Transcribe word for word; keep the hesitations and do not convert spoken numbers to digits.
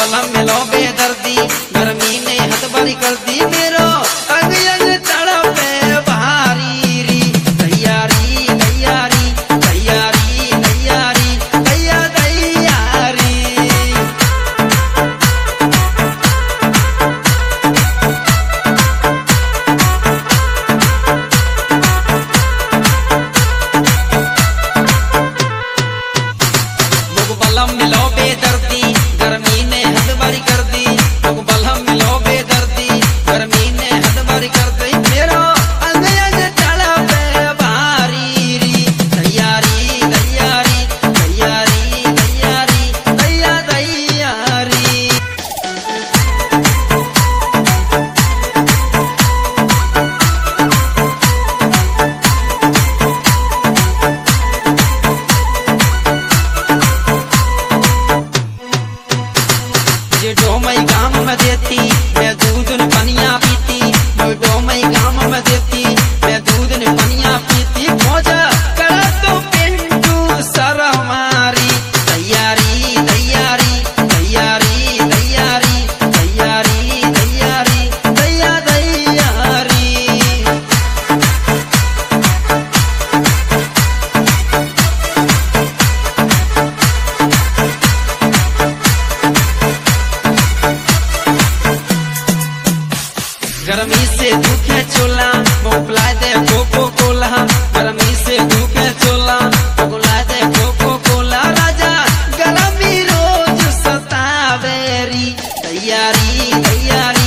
बलम मिलो बेदर्दी गर्मी ने हद बारी कर दी मेरो अंग अंग तड़पे भारी री तैयारी तैयारी तैयारी तैयारी तैया तैयारी मुग बलम मिलो बेदर्दी गर्मी ने हद बारी कर दी मुग बलम मिलो बेदर्दी गर्मी ने हद बारी कर दी मेरो अंग अंग तड़पे भारी री तैयारी तैयारी तैयारी तैयारी तैया तैयारी जे डोमई गाम में देती मैं दूध न पनिया पीती वो डोमई गाम में देती मैं दूध न पनिया पीती मौजा कर तो पिंटू सर हमारी तैयारी तैयारी तैयारी तैयारी तैयारी तैयारी तैया तैयारी गर्मी से दुखे चोला मोकला दे कोको कोला गर्मी से दुखे चोला मोकला दे कोको कोला राजा गर्मी रोज सतावेरी तैयारी तैयारी